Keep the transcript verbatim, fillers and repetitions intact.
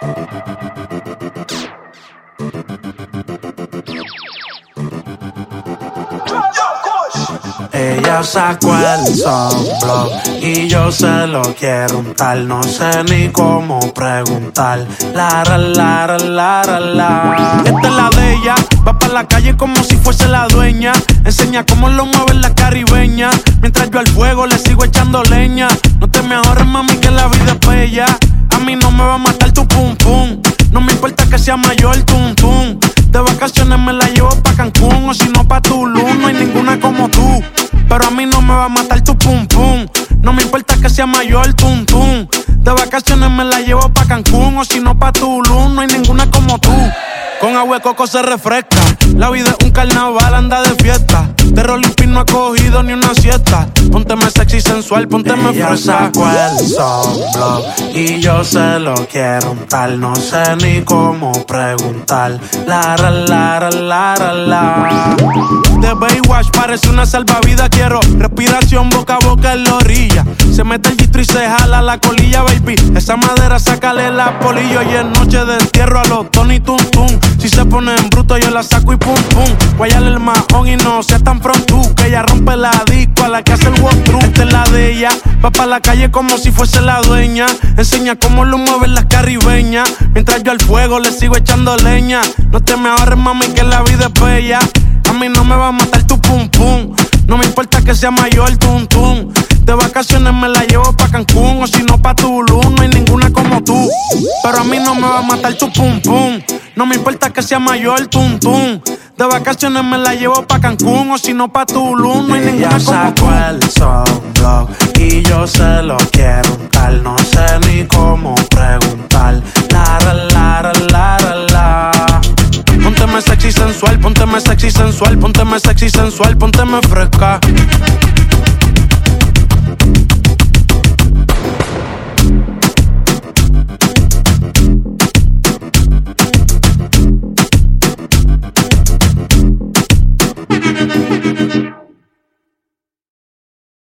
Ella sacó el sunblock y yo se lo quiero untar. No sé ni cómo preguntar. La, la, la, la, la, la. Esta es la de ella. Va pa' la calle como si fuese la dueña. Enseña cómo lo mueve la caribeña. Mientras yo al fuego le sigo echando leña. No te me ahorres, mami, que la vida es bella. A mí no me va a matar tu pum pum. No me importa que sea mayor tum tum. De vacaciones me la llevo pa' Cancún o si no pa' Tulum. No hay ninguna como tú, pero a mí no me va a matar tu pum pum. No me importa que sea mayor tum tum. De vacaciones me la llevo pa' Cancún o si no pa' Tulum. No hay ninguna como tú. Con agua de coco se refresca. La vida es un carnaval, anda de fiesta. De Rolling no ha cogido ni una siesta. Pónteme sexy sensual, pónteme Ella fresa. sacó el sunblock y yo se lo quiero untar. No sé ni cómo preguntar. La, la, la, la, la, la. De Baywatch parece una salvavidas. Quiero respiración boca a boca en la orilla. Se mete el distro y se jala la colilla, baby. Esa madera sácale la polilla. Y en noche de entierro a los Tony Tum Tum. Si se pone en bruto yo la saco y pum pum. Guayale el mahón y no seas tan frontú. Que ella rompe la disco a la que hace el walkthrough. Esta es la de ella. Va pa' la calle como si fuese la dueña. Enseña cómo lo mueven las caribeñas. Mientras yo al fuego le sigo echando leña. No te me ahorres, mami, que la vida es bella. A mí no me va a matar tu pum pum. No me importa que sea mayor tum tum. De vacaciones me la llevo pa' Cancún o si no pa' Tulum. No hay ninguna como tú, pero a mí no me va a matar tu pum pum. No me importa que sea mayor tum tum. De vacaciones me la llevo pa' Cancún o si no pa' Tulum. No hay ninguna Ella como tú. sacó el sunblock y yo se lo quiero untar. No sé ni cómo preguntar. La, la, la, la, la, la. Pónteme sexy sensual, pónteme sexy sensual, pónteme sexy sensual, pónteme fresca.